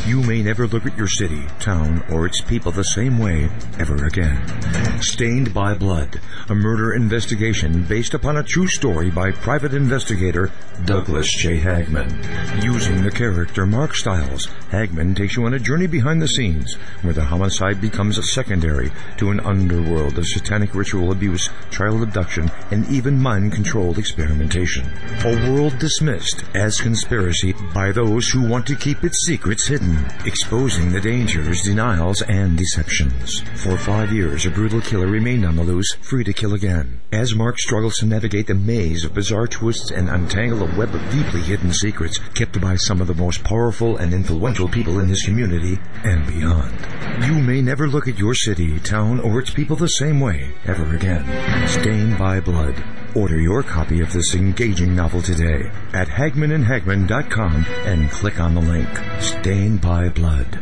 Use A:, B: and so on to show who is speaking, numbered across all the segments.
A: You may never look at your city, town, or its people the same way ever again. Stained by Blood, a murder investigation based upon a true story by private investigator Douglas J. Hagman. Using the character Mark Stiles, Hagman takes you on a journey behind the scenes where the homicide becomes secondary to an underworld of satanic ritual abuse, child abduction, and even mind-controlled experimentation. A world dismissed as conspiracy by those who want to keep its secrets hidden, exposing the dangers, denials, and deceptions. For 5 years, a brutal killer remained on the loose, free to kill again. As Mark struggles to navigate the maze of bizarre twists and untangle a web of deeply hidden secrets kept by some of the most powerful and influential people in his community and beyond. You may never look at your city, town, or its people the same way ever again. Stained by Blood. Order your copy of this engaging novel today at HagmanandHagman.com and click on the link. Stained by Blood.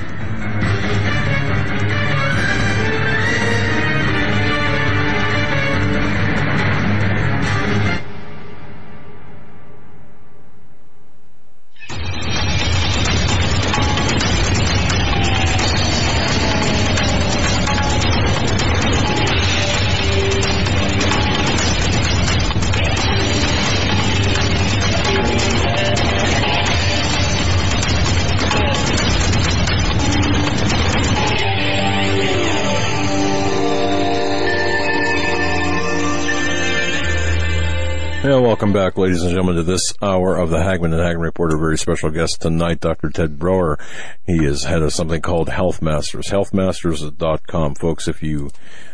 B: Welcome back, ladies and gentlemen, to this hour of the Hagman and Hagman Report. A very special guest tonight, Dr. Ted Broer. He is head of something called Health Masters. Healthmasters.com, folks. If you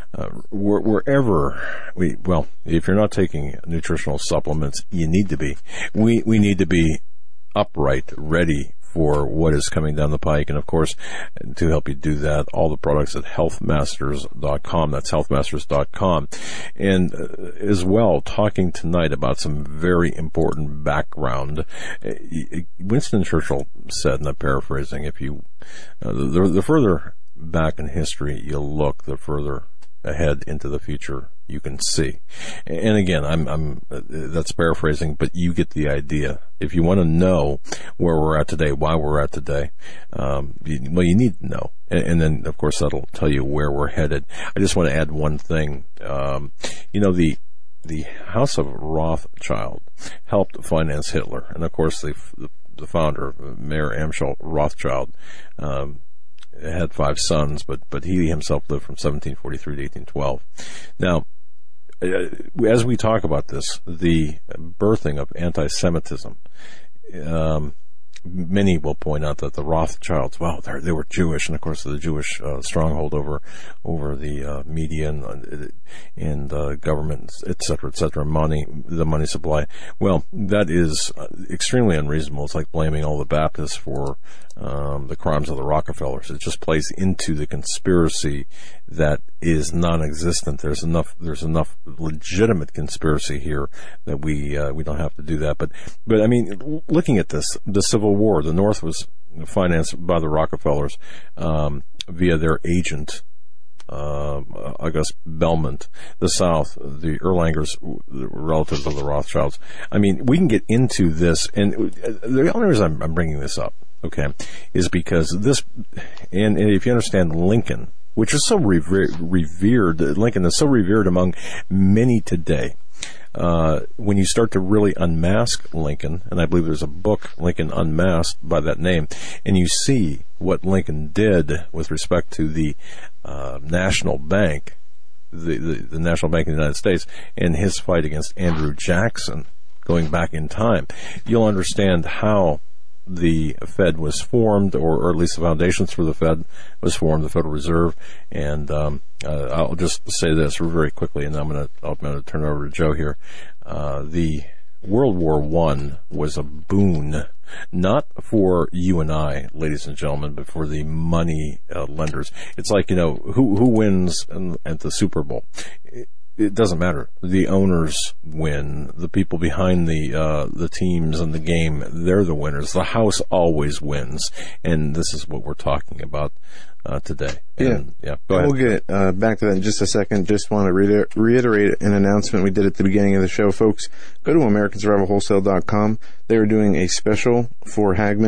B: if you're not taking nutritional supplements, you need to be. We need to be upright, ready for what is coming down the pike. And of course, to help you do that, all the products at healthmasters.com. That's healthmasters.com. And as well, talking tonight about some very important background. Winston Churchill said, and I'm paraphrasing, if you, the further back in history you look, the further ahead into the future you can see. And again, I'm that's paraphrasing, but you get the idea. If you want to know where we're at today, why we're at today, you need to know. And then, of course, that'll tell you where we're headed. I just want to add one thing. The House of Rothschild helped finance Hitler. And of course, the founder, Mayer Amschel Rothschild, had 5 sons, but he himself lived from 1743 to 1812. Now, as we talk about this, the birthing of anti-Semitism, many will point out that the Rothschilds, they were Jewish, and of course the Jewish stronghold over the media and government, et cetera, the money supply. Well, that is extremely unreasonable. It's like blaming all the Baptists for the crimes of the Rockefellers. It just plays into the conspiracy that is non-existent. There's enough legitimate conspiracy here that we don't have to do that. But I mean, looking at this, the Civil War, the North was financed by the Rockefellers via their agent, August Belmont. The South, the Erlangers, the relatives of the Rothschilds. I mean, we can get into this, and the only reason I'm bringing this up, okay, is because this, and if you understand Lincoln, which is so revered, Lincoln is so revered among many today. When you start to really unmask Lincoln, and I believe there's a book, Lincoln Unmasked, by that name, and you see what Lincoln did with respect to the National Bank, the National Bank of the United States, and his fight against Andrew Jackson, going back in time, you'll understand how the Fed was formed, or at least the foundations for the Fed was formed, the Federal Reserve. And I'll just say this very quickly, and I'm going to turn it over to Joe here. The World War I was a boon, not for you and I, ladies and gentlemen, but for the money lenders. It's like, who wins at the Super Bowl? It doesn't matter. The owners win. The people behind the teams and the game, they're the winners. The house always wins, and this is what we're talking about today. And, go ahead.
C: We'll get back to that in just a second. Just want to reiterate an announcement we did at the beginning of the show, folks. Go to AmericanSurvivalWholesale.com. They are doing a special for Hagman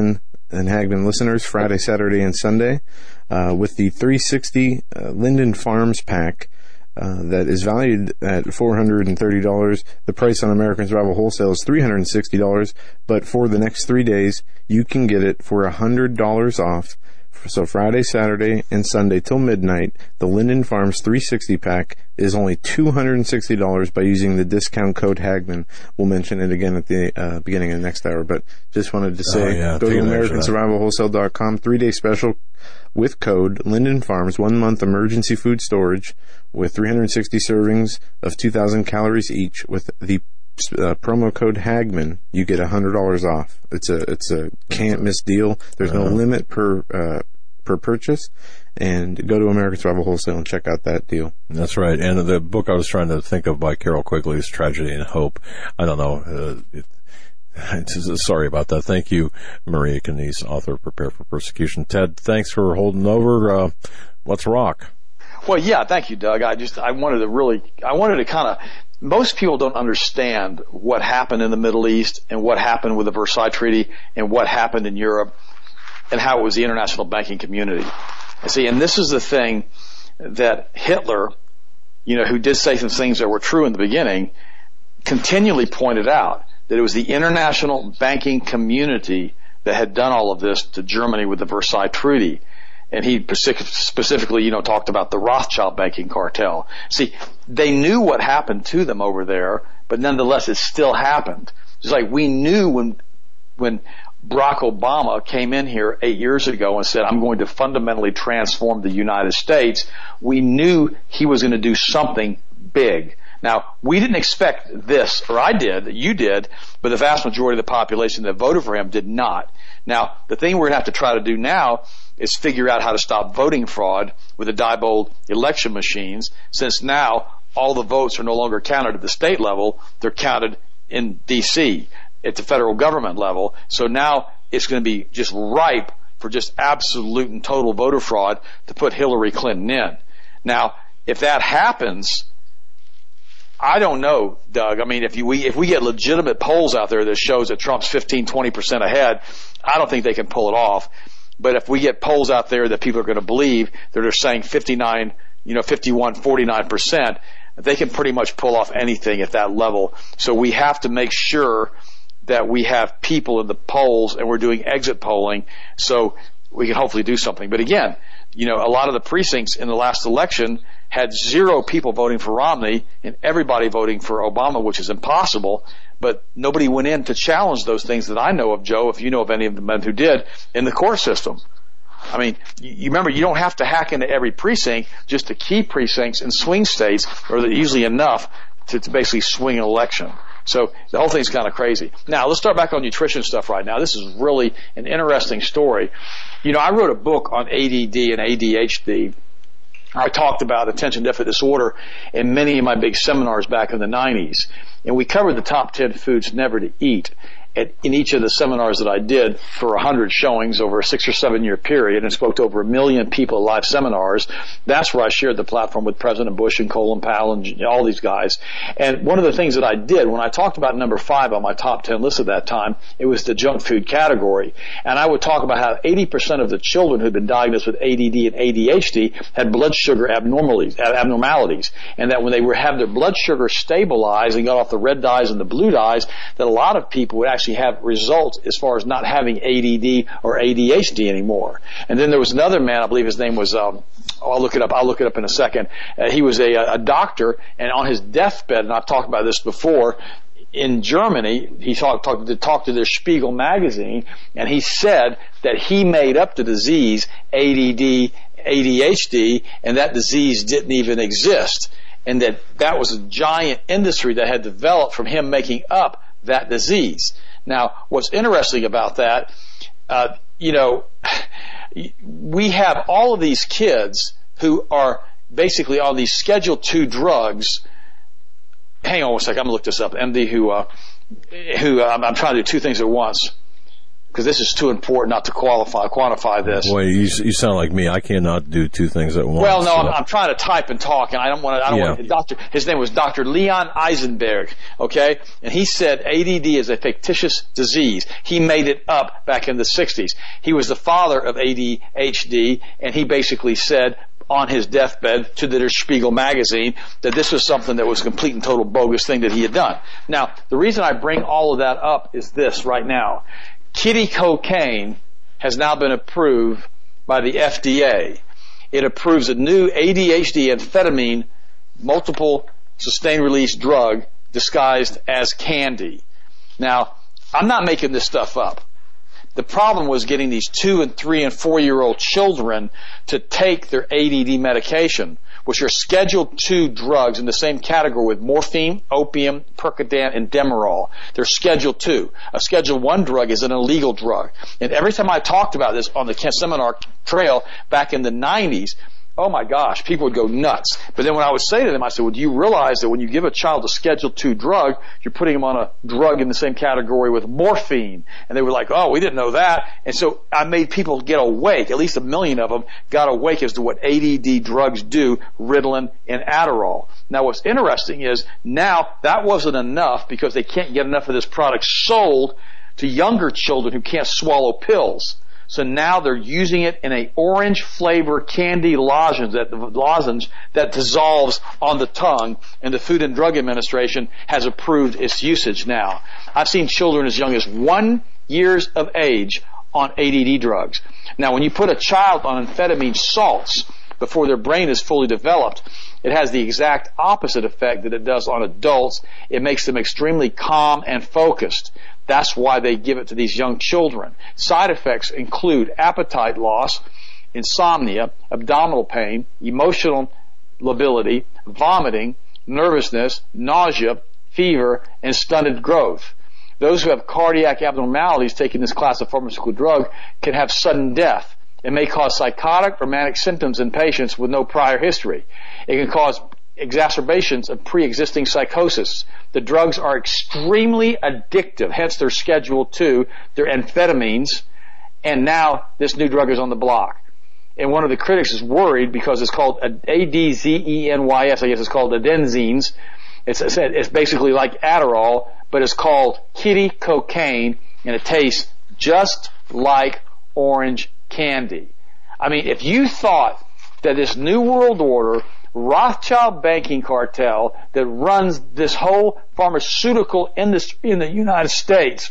C: and Hagman listeners Friday, Saturday, and Sunday with the 360 Linden Farms pack that is valued at $430. The price on American Survival Wholesale is $360, but for the next 3 days, you can get it for $100 off. So Friday, Saturday, and Sunday till midnight, the Linden Farms 360 pack is only $260 by using the discount code Hagman. We'll mention it again at the beginning of the next hour, but just wanted to say, go to AmericanSurvivalWholesale.com, 3-day special with code Linden Farms, 1 month emergency food storage with 360 servings of 2,000 calories each. With the promo code Hagman, you get $100 off. It's a can't miss deal. There's no limit per purchase. And go to American Survival Wholesale and check out that deal.
B: That's right. And the book I was trying to think of by Carol Quigley is Tragedy and Hope. I don't know. Sorry about that. Thank you, Maria Canese, author of Prepare for Persecution. Ted, thanks for holding over. Let's rock.
D: Well, yeah, thank you, Doug. I wanted to kind of, most people don't understand what happened in the Middle East and what happened with the Versailles Treaty and what happened in Europe and how it was the international banking community. And this is the thing that Hitler, who did say some things that were true in the beginning, continually pointed out that it was the international banking community that had done all of this to Germany with the Versailles Treaty. And he specifically, talked about the Rothschild banking cartel. See, they knew what happened to them over there, but nonetheless, it still happened. Just like we knew when Barack Obama came in here 8 years ago and said, I'm going to fundamentally transform the United States, we knew he was going to do something big. Now, we didn't expect this, or I did, you did, but the vast majority of the population that voted for him did not. Now, the thing we're going to have to try to do now is figure out how to stop voting fraud with the Diebold election machines, since now all the votes are no longer counted at the state level, they're counted in D.C. at the federal government level. So now it's going to be just ripe for just absolute and total voter fraud to put Hillary Clinton in. Now, if that happens, I don't know, Doug. I mean, if we get legitimate polls out there that shows that Trump's 15-20% ahead, I don't think they can pull it off. But if we get polls out there that people are going to believe that are saying 51, 49%, they can pretty much pull off anything at that level. So we have to make sure that we have people in the polls and we're doing exit polling so we can hopefully do something. But again, a lot of the precincts in the last election had 0 people voting for Romney and everybody voting for Obama, which is impossible. But nobody went in to challenge those things that I know of, Joe, if you know of any of the men who did, in the core system. I mean, you remember, you don't have to hack into every precinct, just the key precincts and swing states are usually enough to basically swing an election. So the whole thing's kind of crazy. Now, let's start back on nutrition stuff right now. This is really an interesting story. I wrote a book on ADD and ADHD. I talked about attention deficit disorder in many of my big seminars back in the 90s. And we covered the top 10 foods never to eat in each of the seminars that I did for 100 showings over a 6 or 7 year period and spoke to over 1 million people at live seminars. That's where I shared the platform with President Bush and Colin Powell and all these guys. And one of the things that I did when I talked about number 5 on my top 10 list at that time, it was the junk food category. And I would talk about how 80% of the children who'd been diagnosed with ADD and ADHD had blood sugar abnormalities. And that when they have their blood sugar stabilized and got off the red dyes and the blue dyes, that a lot of people would actually have results as far as not having ADD or ADHD anymore. And then there was another man, I believe his name was, I'll look it up in a second. He was a doctor, and on his deathbed, and I've talked about this before, in Germany, he talked to the Spiegel magazine, and he said that he made up the disease ADD, ADHD, and that disease didn't even exist. And that was a giant industry that had developed from him making up that disease. Now, what's interesting about that, we have all of these kids who are basically on these Schedule II drugs. Hang on one second, I'm going to look this up. MD who I'm trying to do 2 things at once. because this is too important not to quantify this.
B: Boy, you sound like me. I cannot do two things at once.
D: Well, no, I'm trying to type and talk, and I don't want to. His name was Dr. Leon Eisenberg, okay? And he said ADD is a fictitious disease. He made it up back in the 60s. He was the father of ADHD, and he basically said on his deathbed to the Der Spiegel magazine that this was something that was a complete and total bogus thing that he had done. Now, the reason I bring all of that up is this right now. Kiddie cocaine has now been approved by the FDA. It approves a new ADHD amphetamine multiple sustained release drug disguised as candy. Now, I'm not making this stuff up. The problem was getting these 2 and 3 and 4-year-old children to take their ADD medication, which are Schedule II drugs in the same category with morphine, opium, Percodan, and Demerol. They're Schedule II. A Schedule I drug is an illegal drug. And every time I talked about this on the seminar trail back in the 90s, oh my gosh, people would go nuts. But then when I would say to them, I said, well, do you realize that when you give a child a Schedule II drug, you're putting them on a drug in the same category with morphine? And they were like, oh, we didn't know that. And so I made people get awake. At least 1 million of them got awake as to what ADD drugs do, Ritalin and Adderall. Now what's interesting is now that wasn't enough because they can't get enough of this product sold to younger children who can't swallow pills. So now they're using it in a orange flavor candy lozenge that dissolves on the tongue, and the Food and Drug Administration has approved its usage now. I've seen children as young as 1 year of age on ADD drugs. Now, when you put a child on amphetamine salts before their brain is fully developed, it has the exact opposite effect that it does on adults. It makes them extremely calm and focused. That's why they give it to these young children. Side effects include appetite loss, insomnia, abdominal pain, emotional lability, vomiting, nervousness, nausea, fever, and stunted growth. Those who have cardiac abnormalities taking this class of pharmaceutical drug can have sudden death. It may cause psychotic or manic symptoms in patients with no prior history. It can cause exacerbations of pre-existing psychosis. The drugs are extremely addictive, hence they're Schedule II, they're amphetamines, and now this new drug is on the block. And one of the critics is worried because it's called ADZENYS, I guess it's called adenosines. It's basically like Adderall, but it's called kiddie cocaine, and it tastes just like orange candy. I mean, if you thought that this New World Order Rothschild banking cartel that runs this whole pharmaceutical industry in the United States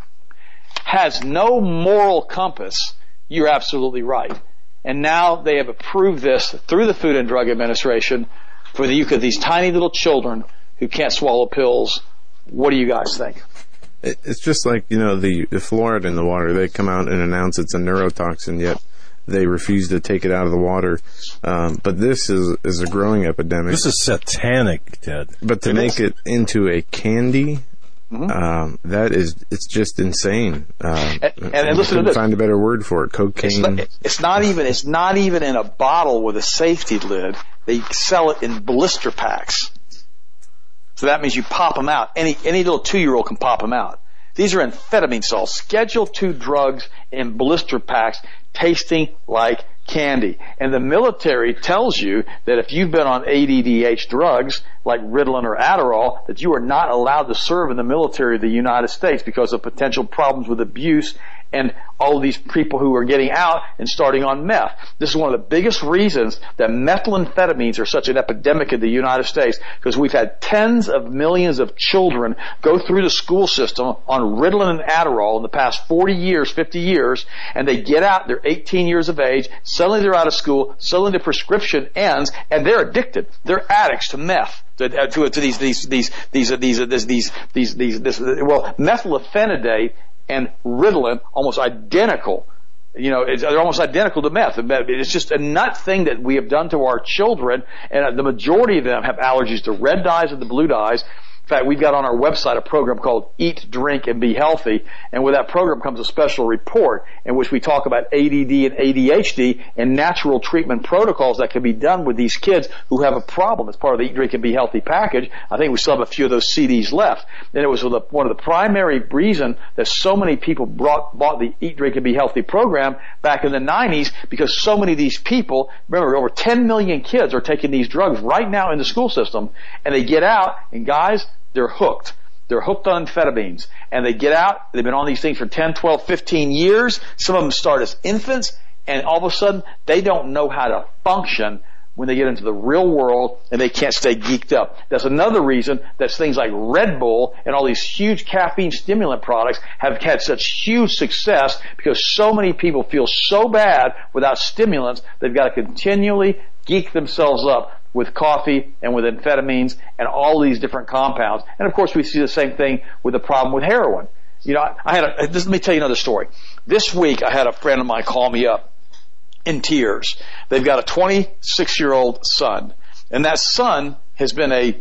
D: has no moral compass, you're absolutely right. And now they have approved this through the Food and Drug Administration for the use of these tiny little children who can't swallow pills. What do you guys think?
C: It's just like, the fluoride in the water. They come out and announce it's a neurotoxin, yet they refuse to take it out of the water. But this is a growing epidemic.
B: This is satanic, Ted.
C: But to make it into a candy, it's just insane.
D: And listen to this.
C: Find a better word for it. Cocaine.
D: It's not even in a bottle with a safety lid. They sell it in blister packs. So that means you pop them out. Any little 2-year-old can pop them out. These are amphetamine salts, Schedule II drugs in blister packs, tasting like candy. And the military tells you that if you've been on ADDH drugs like Ritalin or Adderall, that you are not allowed to serve in the military of the United States because of potential problems with abuse and all of these people who are getting out and starting on meth. This is one of the biggest reasons that methamphetamines are such an epidemic in the United States, because we've had tens of millions of children go through the school system on Ritalin and Adderall in the past 40 years, 50 years, and they get out, they're 18 years of age, suddenly they're out of school, suddenly the prescription ends, and they're addicted. They're addicts to meth. Methylphenidate and Ritalin almost identical. They're almost identical to meth. It's just a nut thing that we have done to our children, and the majority of them have allergies to red dyes and the blue dyes. In fact, we've got on our website a program called Eat, Drink, and Be Healthy, and with that program comes a special report in which we talk about ADD and ADHD and natural treatment protocols that can be done with these kids who have a problem. It's part of the Eat, Drink, and Be Healthy package. I think we still have a few of those CDs left. And it was one of the primary reasons that so many people bought the Eat, Drink, and Be Healthy program back in the 90s, because so many of these people, remember, over 10 million kids are taking these drugs right now in the school system, and they get out, and guys, they're hooked. They're hooked on amphetamines. And they get out, they've been on these things for 10, 12, 15 years. Some of them start as infants, and all of a sudden, they don't know how to function when they get into the real world, and they can't stay geeked up. That's another reason that things like Red Bull and all these huge caffeine stimulant products have had such huge success, because so many people feel so bad without stimulants, they've got to continually geek themselves up with coffee and with amphetamines and all these different compounds. And of course, we see the same thing with the problem with heroin. You know, let me tell you another story. This week, I had a friend of mine call me up in tears. They've got a 26-year-old son, and that son has been a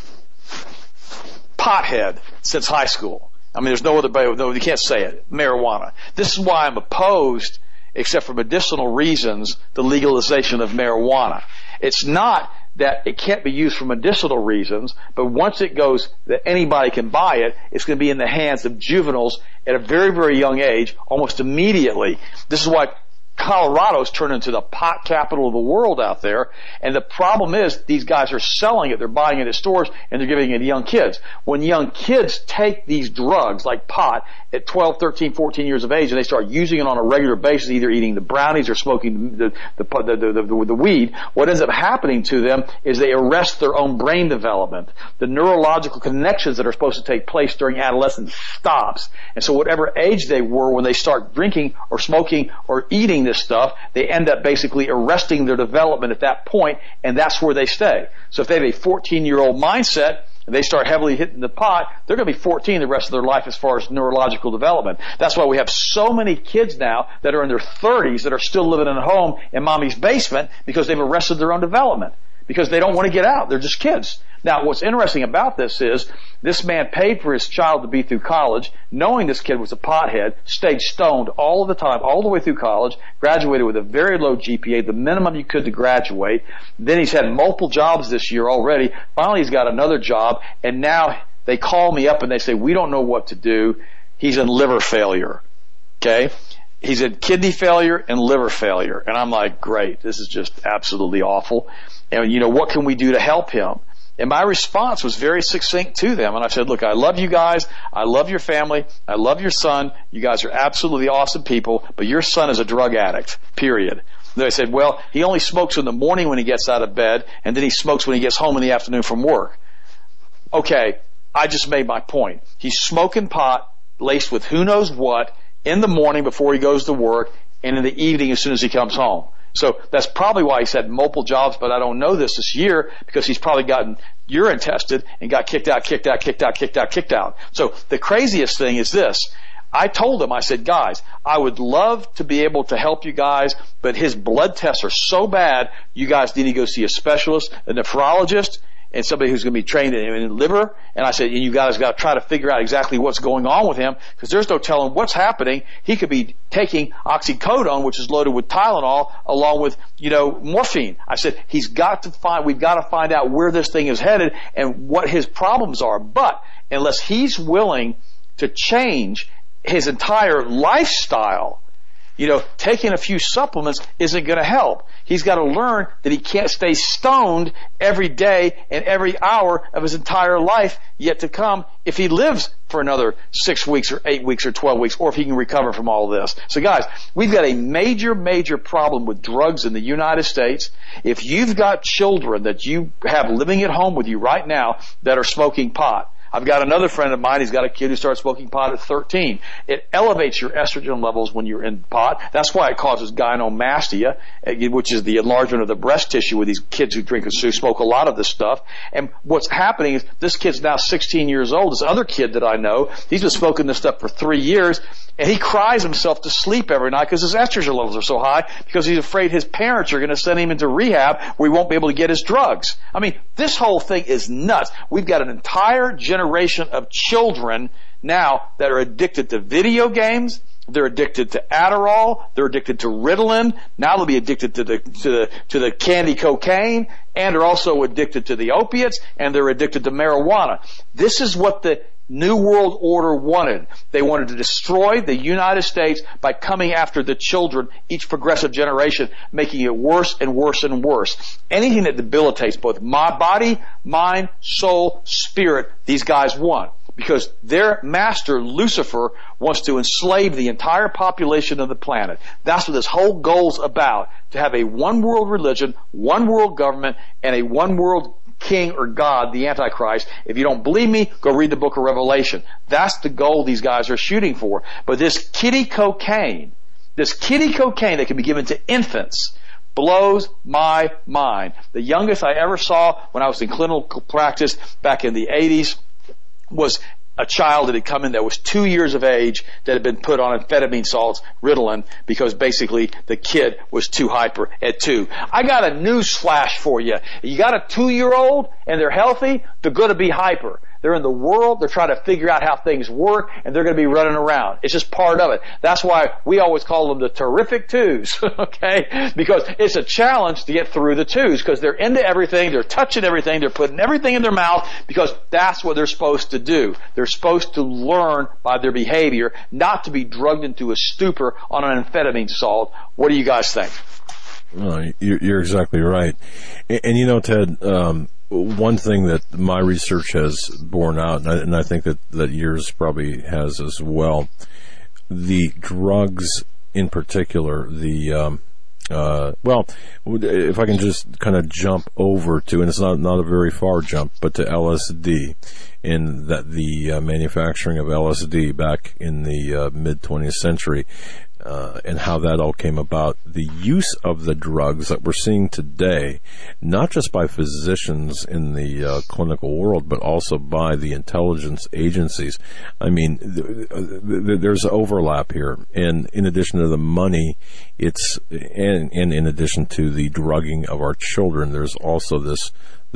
D: pothead since high school. I mean, there's no other way, no, you can't say it. Marijuana. This is why I'm opposed, except for medicinal reasons, the legalization of marijuana. It's not that it can't be used for medicinal reasons, but once it goes that anybody can buy it, it's going to be in the hands of juveniles at a very, very young age, almost immediately. This is why Colorado's turned into the pot capital of the world out there. And the problem is these guys are selling it. They're buying it at stores, and they're giving it to young kids. When young kids take these drugs like pot at 12, 13, 14 years of age, and they start using it on a regular basis, either eating the brownies or smoking the weed, what ends up happening to them is they arrest their own brain development. The neurological connections that are supposed to take place during adolescence stops. And so whatever age they were when they start drinking or smoking or eating this stuff, they end up basically arresting their development at that point, and that's where they stay. So if they have a 14-year-old mindset and they start heavily hitting the pot, they're going to be 14 the rest of their life as far as neurological development. That's why we have so many kids now that are in their 30s that are still living at home in mommy's basement because they've arrested their own development, because they don't want to get out. They're just kids. Now, what's interesting about this is this man paid for his child to be through college, knowing this kid was a pothead, stayed stoned all of the time, all the way through college, graduated with a very low GPA, the minimum you could to graduate. Then he's had multiple jobs this year already. Finally, he's got another job, and now they call me up and they say, we don't know what to do. He's in liver failure. Okay? He's in kidney failure and liver failure. And I'm like, great, this is just absolutely awful. And, you know, what can we do to help him? And my response was very succinct to them. And I said, look, I love you guys. I love your family. I love your son. You guys are absolutely awesome people, but your son is a drug addict, period. They said, well, he only smokes in the morning when he gets out of bed, and then he smokes when he gets home in the afternoon from work. Okay, I just made my point. He's smoking pot laced with who knows what in the morning before he goes to work, and in the evening as soon as he comes home. So that's probably why he's had multiple jobs, but I don't know this year, because he's probably gotten urine tested and got kicked out. So the craziest thing is this. I told him, I said, guys, I would love to be able to help you guys, but his blood tests are so bad, you guys need to go see a specialist, a nephrologist, and somebody who's going to be trained in liver. And I said, and you guys got to try to figure out exactly what's going on with him, because there's no telling what's happening. He could be taking oxycodone, which is loaded with Tylenol, along with, morphine. I said, we've got to find out where this thing is headed and what his problems are. But unless he's willing to change his entire lifestyle, taking a few supplements isn't going to help. He's got to learn that he can't stay stoned every day and every hour of his entire life yet to come if he lives for another 6 weeks or 8 weeks or 12 weeks, or if he can recover from all of this. So guys, we've got a major, major problem with drugs in the United States. If you've got children that you have living at home with you right now that are smoking pot, I've got another friend of mine, he's got a kid who started smoking pot at 13. It elevates your estrogen levels when you're in pot. That's why it causes gynecomastia, which is the enlargement of the breast tissue with these kids who smoke a lot of this stuff. And what's happening is this kid's now 16 years old. This other kid that I know, he's been smoking this stuff for 3 years, and he cries himself to sleep every night because his estrogen levels are so high because he's afraid his parents are going to send him into rehab where he won't be able to get his drugs. I mean, this whole thing is nuts. We've got an entire generation of children now that are addicted to video games. They're addicted to Adderall. They're addicted to Ritalin. Now they'll be addicted to the candy cocaine, and they're also addicted to the opiates, and they're addicted to marijuana. This is what the New World Order wanted. They wanted to destroy the United States by coming after the children, each progressive generation, making it worse and worse and worse. Anything that debilitates both my body, mind, soul, spirit, these guys want. Because their master, Lucifer, wants to enslave the entire population of the planet. That's what this whole goal's about, to have a one world religion, one world government, and a one world king or God, the Antichrist. If you don't believe me, go read the book of Revelation. That's the goal these guys are shooting for. But this kiddie cocaine that can be given to infants, blows my mind. The youngest I ever saw when I was in clinical practice back in the 80s was a child that had come in that was 2 years of age that had been put on amphetamine salts, Ritalin, because basically the kid was too hyper at 2. I got a news flash for you. You got a 2-year-old and they're healthy, they're going to be hyper. They're in the world, they're trying to figure out how things work, and they're going to be running around. It's just part of it. That's why we always call them the terrific twos, okay? Because it's a challenge to get through the twos, because they're into everything, they're touching everything, they're putting everything in their mouth, because that's what they're supposed to do. They're supposed to learn by their behavior, not to be drugged into a stupor on an amphetamine salt. What do you guys think?
B: You're exactly right. And you know, Ted, one thing that my research has borne out, and I think that yours probably has as well, the drugs in particular, if I can just kind of jump over to, and it's not a very far jump, but to LSD, in that the manufacturing of LSD back in the mid-20th century, and how that all came about. The use of the drugs that we're seeing today, not just by physicians in the clinical world, but also by the intelligence agencies. I mean, there's overlap here. And in addition to the money, and in addition to the drugging of our children, there's also this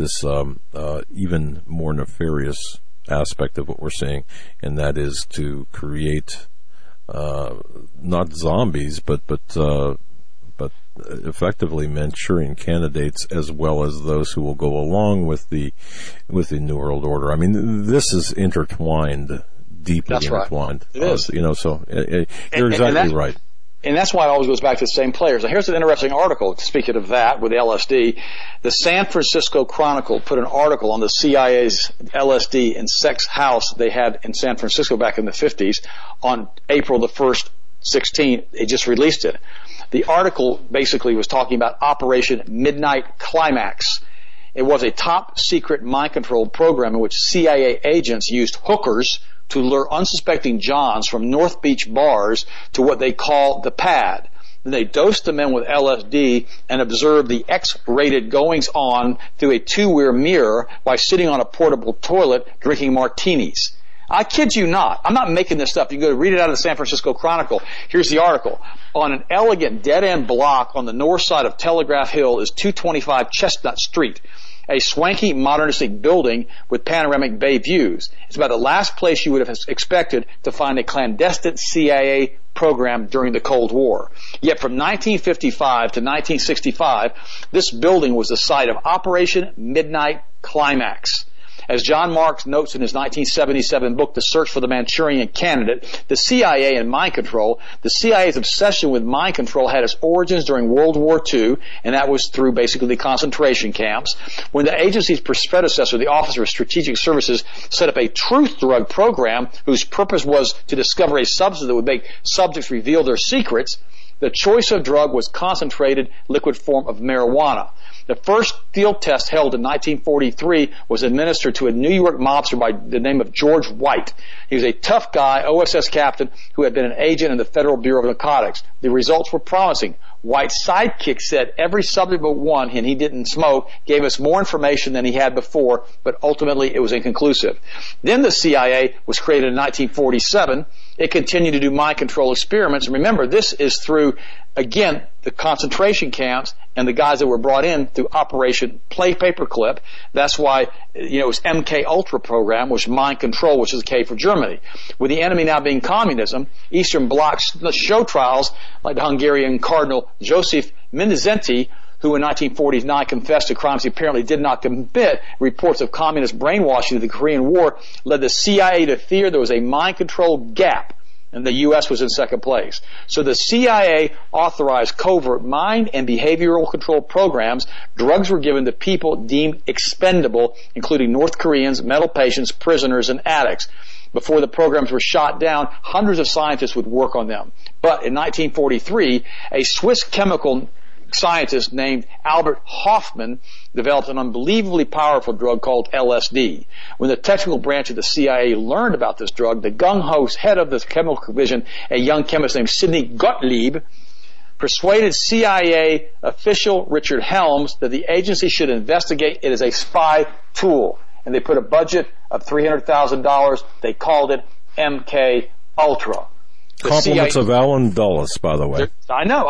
B: even more nefarious aspect of what we're seeing, and that is to create not zombies, but effectively Manchurian candidates, as well as those who will go along with the New World Order. I mean, this is intertwined, deeply intertwined.
D: Right. It is.
B: You're exactly right.
D: And that's why it always goes back to the same players. Now, here's an interesting article, speaking of that, with LSD. The San Francisco Chronicle put an article on the CIA's LSD and sex house they had in San Francisco back in the 50s on April the 1st, 16. They just released it. The article basically was talking about Operation Midnight Climax. It was a top secret mind control program in which CIA agents used hookers to lure unsuspecting Johns from North Beach bars to what they call the pad. Then they dosed the men with LSD and observed the X-rated goings-on through a two-way mirror while sitting on a portable toilet drinking martinis. I kid you not. I'm not making this stuff. You can go read it out of the San Francisco Chronicle. Here's the article. On an elegant dead-end block on the north side of Telegraph Hill is 225 Chestnut Street, a swanky, modernistic building with panoramic bay views. It's about the last place you would have expected to find a clandestine CIA program during the Cold War. Yet from 1955 to 1965, this building was the site of Operation Midnight Climax. As John Marks notes in his 1977 book, The Search for the Manchurian Candidate, the CIA and mind control, the CIA's obsession with mind control had its origins during World War II, and that was through basically the concentration camps, when the agency's predecessor, the Office of Strategic Services, set up a truth drug program whose purpose was to discover a substance that would make subjects reveal their secrets. The choice of drug was concentrated liquid form of marijuana. The first field test held in 1943 was administered to a New York mobster by the name of George White. He was a tough guy, OSS captain, who had been an agent in the Federal Bureau of Narcotics. The results were promising. White's sidekick said every subject but one, and he didn't smoke, gave us more information than he had before, but ultimately it was inconclusive. Then the CIA was created in 1947. It continued to do mind control experiments. And remember, this is through, again, the concentration camps and the guys that were brought in through Operation Paperclip. That's why, it was MK Ultra program, which mind control, which is K for Germany. With the enemy now being communism, Eastern Bloc show trials like the Hungarian Cardinal Joseph Mindezenti, who in 1949 confessed to crimes he apparently did not commit, reports of communist brainwashing of the Korean War led the CIA to fear there was a mind control gap, and the U.S. was in second place. So the CIA authorized covert mind and behavioral control programs. Drugs were given to people deemed expendable, including North Koreans, mental patients, prisoners, and addicts. Before the programs were shot down, hundreds of scientists would work on them. But in 1943, a Swiss chemical scientist named Albert Hoffman developed an unbelievably powerful drug called LSD. When the technical branch of the CIA learned about this drug, the gung-ho head of the chemical division, a young chemist named Sidney Gottlieb, persuaded CIA official Richard Helms that the agency should investigate it as a spy tool. And they put a budget of $300,000. They called it MK Ultra.
B: Compliments of Alan Dulles, by the way.
D: I know.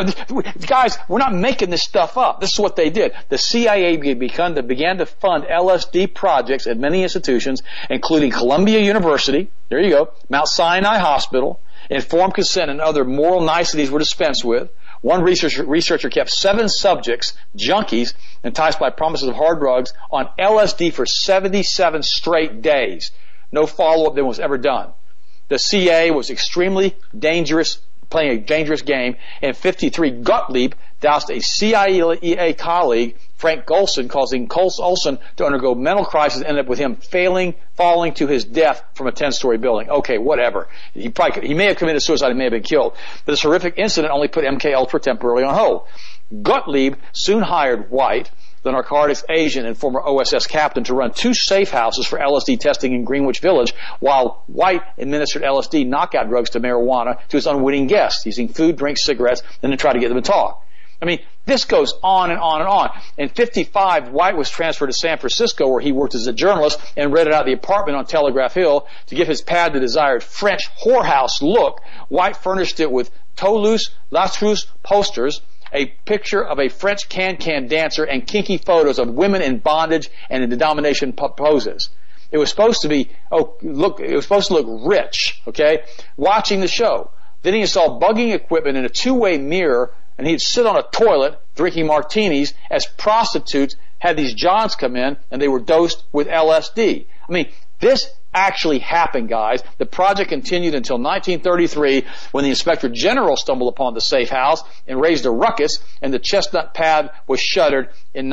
D: Guys, we're not making this stuff up. This is what they did. The CIA began to fund LSD projects at many institutions, including Columbia University, there you go, Mount Sinai Hospital. Informed consent and other moral niceties were dispensed with. One researcher kept 7 subjects, junkies, enticed by promises of hard drugs, on LSD for 77 straight days. No follow-up then was ever done. The CIA was extremely dangerous, playing a dangerous game. In 53, Gottlieb doused a CIA colleague, Frank Golson, causing Olson to undergo mental crisis, ended up with him falling to his death from a 10-story building. Okay, whatever. He may have committed suicide, he may have been killed. But this horrific incident only put MK Ultra temporarily on hold. Gottlieb soon hired White, the narcotics agent and former OSS captain, to run 2 safe houses for LSD testing in Greenwich Village, while White administered LSD knockout drugs to marijuana to his unwitting guests, using food, drinks, cigarettes, and then try to get them to talk. I mean, this goes on and on and on. In 55, White was transferred to San Francisco, where he worked as a journalist and rented out the apartment on Telegraph Hill to give his pad the desired French whorehouse look. White furnished it with Toulouse Lautrec posters, a picture of a French can-can dancer, and kinky photos of women in bondage and in the domination poses. It was supposed to be, it was supposed to look rich, okay? Watching the show. Then he installed bugging equipment in a 2-way mirror, and he'd sit on a toilet drinking martinis as prostitutes had these Johns come in, and they were dosed with LSD. I mean, this actually happened, guys. The project continued until 1933, when the Inspector General stumbled upon the safe house and raised a ruckus, and the chestnut pad was shuttered in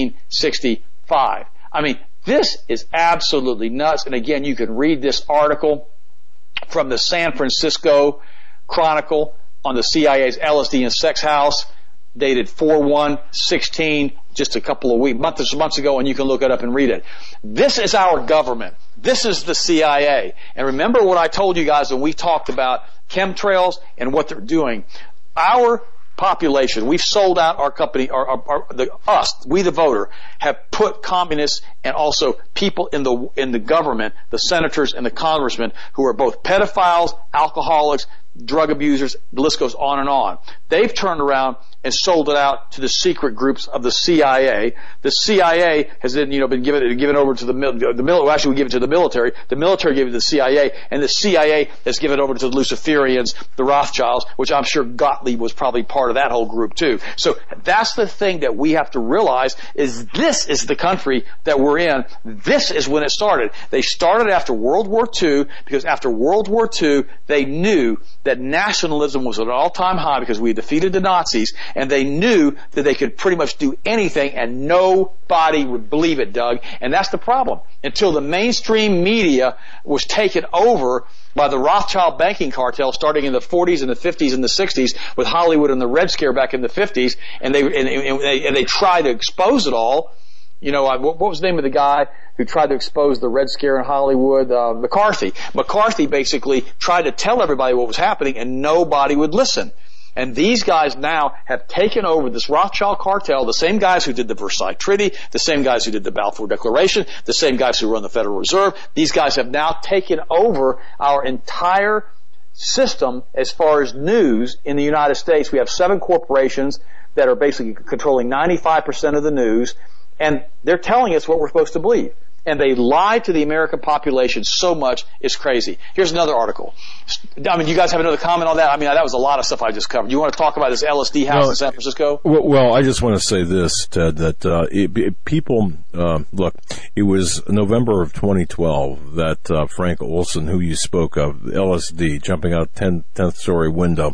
D: 1965. I mean, this is absolutely nuts. And again, you can read this article from the San Francisco Chronicle on the CIA's LSD and sex house, dated 4/1/16, just a couple of months ago, and you can look it up and read it. This is our government. This is the CIA. And remember what I told you guys when we talked about chemtrails and what they're doing. Our population, we've sold out our company, we the voter, have put communists and also people in the government, the senators and the congressmen, who are both pedophiles, alcoholics, drug abusers, the list goes on and on. They've turned around and sold it out to the secret groups of the CIA. The CIA has then, been given over to the military. Actually, we give it to the military. The military gave it to the CIA, and the CIA has given it over to the Luciferians, the Rothschilds, which I'm sure Gottlieb was probably part of that whole group too. So that's the thing that we have to realize, is this is the country that we're in. This is when it started. They started after World War II, because after World War II, they knew that nationalism was at an all-time high because we had defeated the Nazis, and they knew that they could pretty much do anything and nobody would believe it, Doug. And that's the problem. Until the mainstream media was taken over by the Rothschild banking cartel starting in the 40s and the 50s and the 60s with Hollywood and the Red Scare back in the 50s, and they tried to expose it all. You know, what was the name of the guy who tried to expose the Red Scare in Hollywood? McCarthy. McCarthy basically tried to tell everybody what was happening, and nobody would listen. And these guys now have taken over this Rothschild cartel, the same guys who did the Versailles Treaty, the same guys who did the Balfour Declaration, the same guys who run the Federal Reserve. These guys have now taken over our entire system as far as news in the United States. We have 7 corporations that are basically controlling 95% of the news, and they're telling us what we're supposed to believe. And they lie to the American population so much, it's crazy. Here's another article. I mean, you guys have another comment on that? I mean, that was a lot of stuff I just covered. You want to talk about this LSD house in San Francisco?
B: Well, I just want to say this, Ted, that people, look, it was November of 2012 that Frank Olson, who you spoke of, LSD, jumping out 10th story window,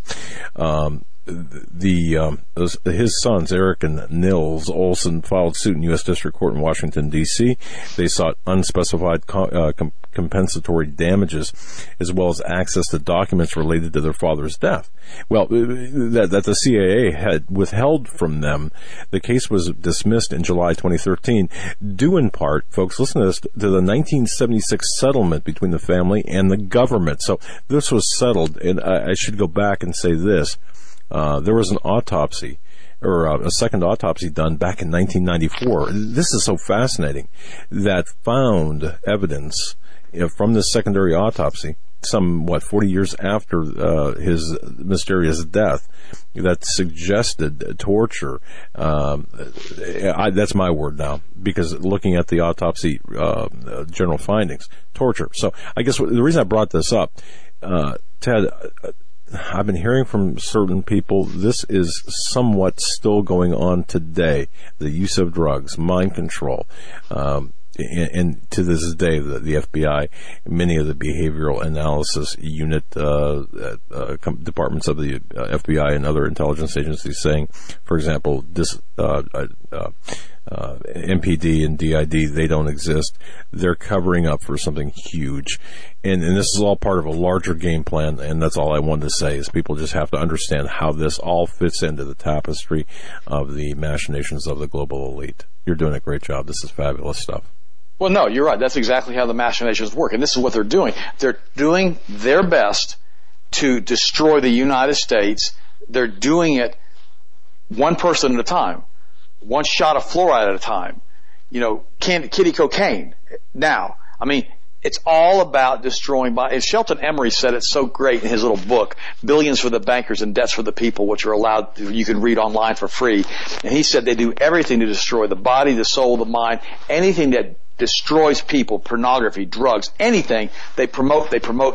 B: his sons, Eric and Nils Olson, filed suit in U.S. District Court in Washington, D.C. They sought unspecified compensatory damages as well as access to documents related to their father's death. Well, that the CIA had withheld from them. The case was dismissed in July 2013, due in part, folks, listen to this, to the 1976 settlement between the family and the government. So this was settled, and I should go back and say this. There was an autopsy, or a second autopsy done back in 1994. This is so fascinating, that found evidence from this secondary autopsy, 40 years after his mysterious death, that suggested torture. That's my word now, because looking at the autopsy general findings, torture. So I guess the reason I brought this up, Ted, I've been hearing from certain people this is somewhat still going on today. The use of drugs, mind control, and to this day, the FBI, many of the behavioral analysis unit departments of the FBI and other intelligence agencies saying, for example, MPD and DID, they don't exist. They're covering up for something huge. And this is all part of a larger game plan, and that's all I wanted to say, is people just have to understand how this all fits into the tapestry of the machinations of the global elite. You're doing a great job. This is fabulous stuff.
D: Well, no, you're right. That's exactly how the machinations work, and this is what they're doing. They're doing their best to destroy the United States. They're doing it one person at a time, one shot of fluoride at a time. You know, kitty cocaine. Now, I mean, it's all about destroying. As Shelton Emery said it so great in his little book, Billions for the Bankers and Debts for the People, which are allowed, you can read online for free. And he said they do everything to destroy the body, the soul, the mind, anything that destroys people, pornography, drugs, anything, they promote, because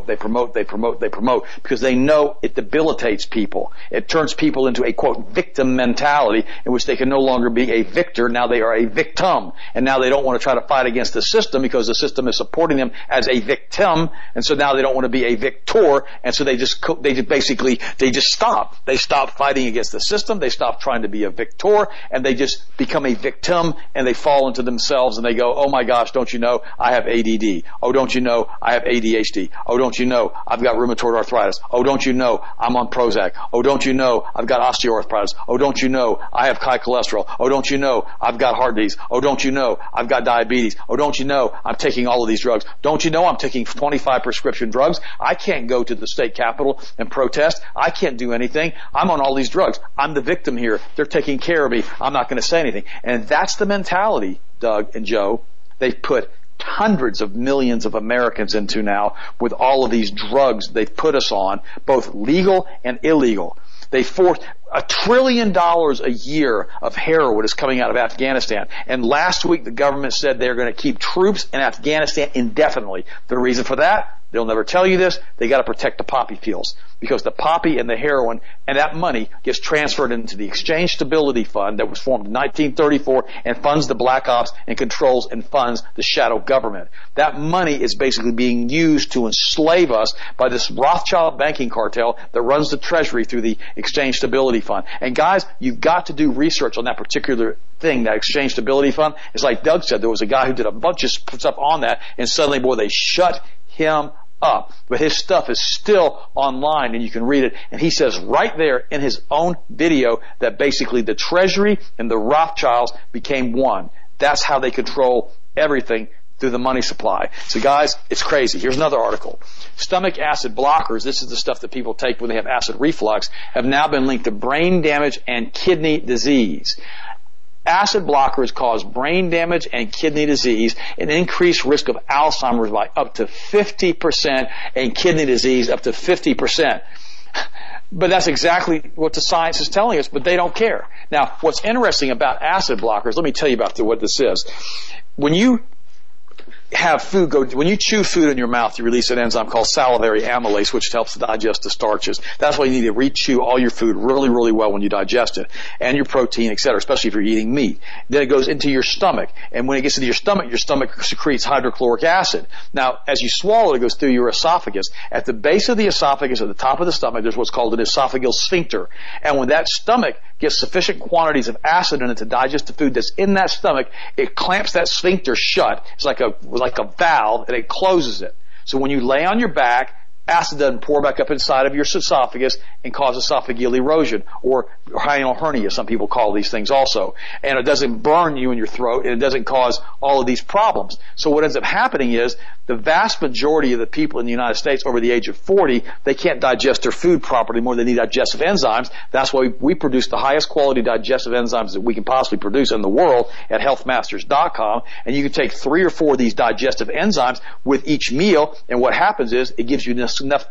D: they know it debilitates people. It turns people into a, quote, victim mentality in which they can no longer be a victor. Now they are a victim. And now they don't want to try to fight against the system because the system is supporting them as a victim. And so now they don't want to be a victor. And so they just stop. They stop fighting against the system. They stop trying to be a victor, and they just become a victim, and they fall into themselves, and they go, oh my gosh, don't you know I have ADD? Oh, don't you know I have ADHD? Oh, don't you know I've got rheumatoid arthritis? Oh, don't you know I'm on Prozac? Oh, don't you know I've got osteoarthritis? Oh, don't you know I have high cholesterol? Oh, don't you know I've got heart disease? Oh, don't you know I've got diabetes? Oh, don't you know I'm taking all of these drugs? Don't you know I'm taking 25 prescription drugs? I can't go to the state capitol and protest. I can't do anything. I'm on all these drugs. I'm the victim here. They're taking care of me. I'm not going to say anything. And that's the mentality, Doug and Joe, they've put hundreds of millions of Americans into now with all of these drugs they've put us on, both legal and illegal. They forced $1 trillion a year of heroin is coming out of Afghanistan. And last week the government said they're going to keep troops in Afghanistan indefinitely. The reason for that? They'll never tell you this. They got to protect the poppy fields, because the poppy and the heroin and that money gets transferred into the Exchange Stability Fund that was formed in 1934 and funds the black ops and controls and funds the shadow government. That money is basically being used to enslave us by this Rothschild banking cartel that runs the Treasury through the Exchange Stability Fund. And guys, you've got to do research on that particular thing, that Exchange Stability Fund. It's like Doug said, there was a guy who did a bunch of stuff on that, and suddenly, boy, they shut him up. But his stuff is still online, and you can read it. And he says right there in his own video that basically the Treasury and the Rothschilds became one. That's how they control everything through the money supply. So guys, it's crazy. Here's another article. Stomach acid blockers, this is the stuff that people take when they have acid reflux, have now been linked to brain damage and kidney disease. Acid blockers cause brain damage and kidney disease, an increased risk of Alzheimer's by up to 50%, and kidney disease up to 50%. But that's exactly what the science is telling us, but they don't care. Now, what's interesting about acid blockers, let me tell you about what this is. When you have food when you chew food in your mouth, you release an enzyme called salivary amylase, which helps to digest the starches. That's why you need to re-chew all your food really, really well when you digest it, and your protein, etc., especially if you're eating meat. Then it goes into your stomach, and when it gets into your stomach secretes hydrochloric acid. Now, as you swallow it, it goes through your esophagus. At the base of the esophagus, at the top of the stomach, there's what's called an esophageal sphincter. And when that stomach gets sufficient quantities of acid in it to digest the food that's in that stomach, it clamps that sphincter shut. It's like a valve, and it closes it. So when you lay on your back, acid doesn't pour back up inside of your esophagus and cause esophageal erosion, or hiatal hernia, some people call these things also. And it doesn't burn you in your throat, and it doesn't cause all of these problems. So what ends up happening is the vast majority of the people in the United States over the age of 40, they can't digest their food properly more. They need digestive enzymes. That's why we produce the highest quality digestive enzymes that we can possibly produce in the world at healthmasters.com. And you can take 3 or 4 of these digestive enzymes with each meal, and what happens is it gives you enough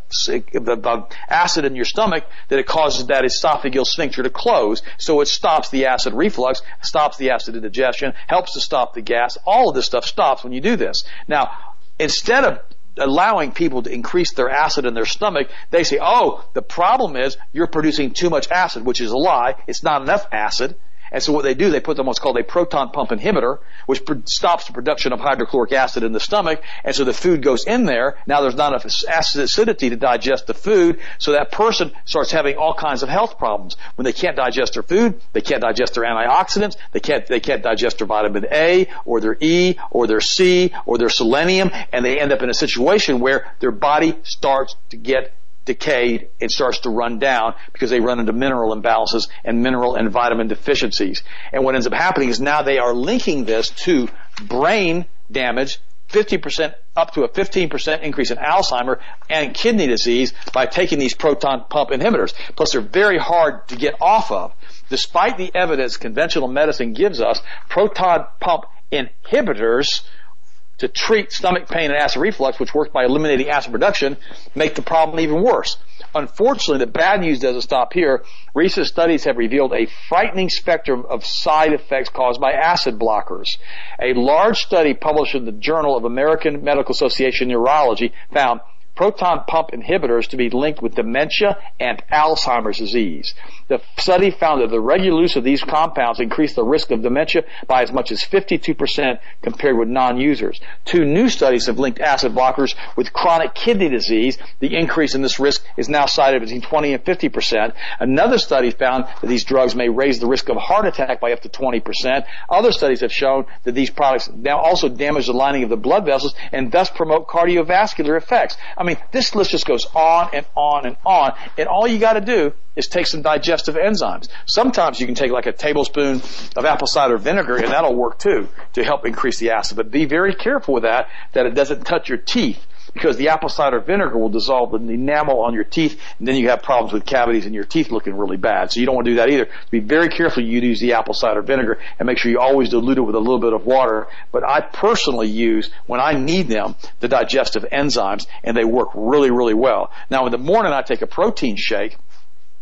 D: acid in your stomach that it causes that esophageal sphincter to close, so it stops the acid reflux, stops the acid indigestion, helps to stop the gas. All of this stuff stops when you do this. Now, instead of allowing people to increase their acid in their stomach, they say, oh, the problem is you're producing too much acid, which is a lie. It's not enough acid. And so what they do, they put them what's called a proton pump inhibitor, which stops the production of hydrochloric acid in the stomach. And so the food goes in there. Now there's not enough acidity to digest the food. So that person starts having all kinds of health problems. When they can't digest their food, they can't digest their antioxidants, they can't digest their vitamin A or their E or their C or their selenium, and they end up in a situation where their body starts to get decayed, it starts to run down because they run into mineral imbalances and mineral and vitamin deficiencies. And what ends up happening is now they are linking this to brain damage, 50% up to a 15% increase in Alzheimer and kidney disease by taking these proton pump inhibitors. Plus, they're very hard to get off of. Despite the evidence conventional medicine gives us, proton pump inhibitors to treat stomach pain and acid reflux, which works by eliminating acid production, make the problem even worse. Unfortunately, the bad news doesn't stop here. Recent studies have revealed a frightening spectrum of side effects caused by acid blockers. A large study published in the Journal of American Medical Association Neurology found proton pump inhibitors to be linked with dementia and Alzheimer's disease. The study found that the regular use of these compounds increased the risk of dementia by as much as 52% compared with non-users. 2 new studies have linked acid blockers with chronic kidney disease. The increase in this risk is now cited between 20 and 50%. Another study found that these drugs may raise the risk of a heart attack by up to 20%. Other studies have shown that these products now also damage the lining of the blood vessels and thus promote cardiovascular effects. I mean, this list just goes on and on and on, and all you got to do is take some digestive enzymes. Sometimes you can take like a tablespoon of apple cider vinegar, and that'll work too to help increase the acid. But be very careful with that it doesn't touch your teeth, because the apple cider vinegar will dissolve the enamel on your teeth, and then you have problems with cavities in your teeth looking really bad. So you don't want to do that either. Be very careful you use the apple cider vinegar, and make sure you always dilute it with a little bit of water. But I personally use, when I need them, the digestive enzymes, and they work really, really well. Now in the morning I take a protein shake,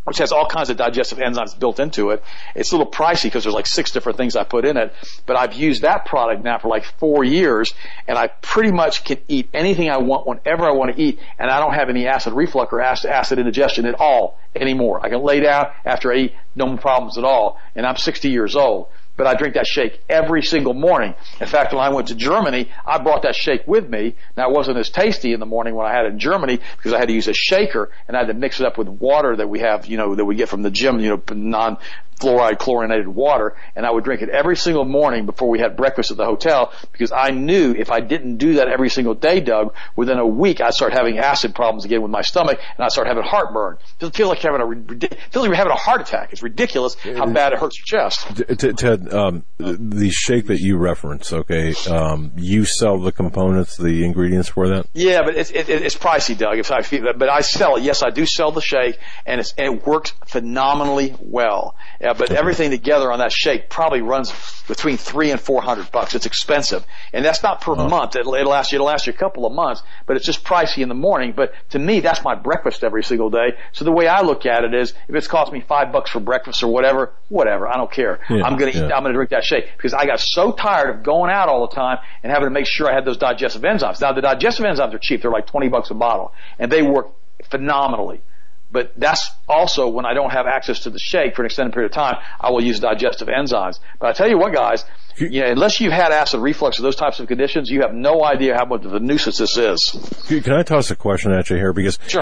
D: which has all kinds of digestive enzymes built into it. It's a little pricey because there's like 6 different things I put in it, but I've used that product now for like 4 years, and I pretty much can eat anything I want whenever I want to eat, and I don't have any acid reflux or acid indigestion at all anymore. I can lay down after I eat, no problems at all, and I'm 60 years old. But I drink that shake every single morning. In fact, when I went to Germany, I brought that shake with me. Now, it wasn't as tasty in the morning when I had it in Germany because I had to use a shaker and I had to mix it up with water that we have, that we get from the gym, non-fluoride chlorinated water. And I would drink it every single morning before we had breakfast at the hotel because I knew if I didn't do that every single day, Doug, within a week I'd start having acid problems again with my stomach and I'd start having heartburn. It feels like you're having a heart attack. It's ridiculous how bad it hurts your chest.
B: Ted, the shake that you reference, okay, you sell the components, the ingredients for that?
D: Yeah, but it's pricey, Doug. But I sell it. Yes, I do sell the shake, and it works phenomenally well. Yeah, but everything together on that shake probably runs between $300 and $400. It's expensive, and that's not per month. It'll last you a couple of months, but it's just pricey in the morning. But to me, that's my breakfast every single day. So the way I look at it is, if it's cost me $5 for breakfast or whatever, I don't care. Yeah, I'm going to drink that shake because I got so tired of going out all the time and having to make sure I had those digestive enzymes. Now, the digestive enzymes are cheap. They're like $20 a bottle, and they work phenomenally. But that's also when I don't have access to the shake for an extended period of time, I will use digestive enzymes. But I tell you what, guys, unless you've had acid reflux or those types of conditions, you have no idea how much of a nuisance this is.
B: Can I toss a question at you here? Because,
D: sure.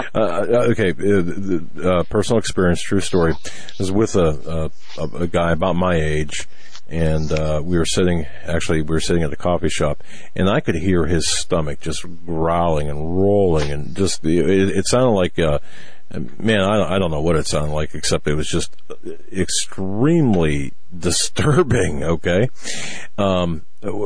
B: Personal experience, true story. I was with a guy about my age, and we were sitting at the coffee shop, and I could hear his stomach just growling and rolling, and just it sounded like man, I don't know what it sounded like, except it was just extremely disturbing. Okay, and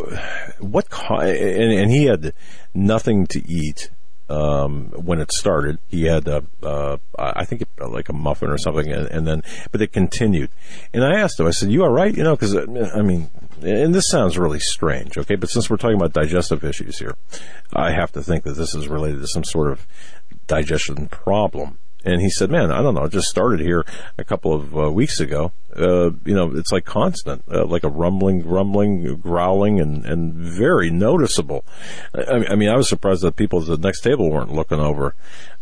B: he had nothing to eat. When it started, he had, I think like a muffin or something, but it continued. And I asked him, I said, "You all right?" Because, and this sounds really strange, okay? But since we're talking about digestive issues here, I have to think that this is related to some sort of digestion problem. And he said, "Man, I don't know. It just started here a couple of weeks ago. It's like constant, like a rumbling, grumbling, growling, and very noticeable." I was surprised that people at the next table weren't looking over.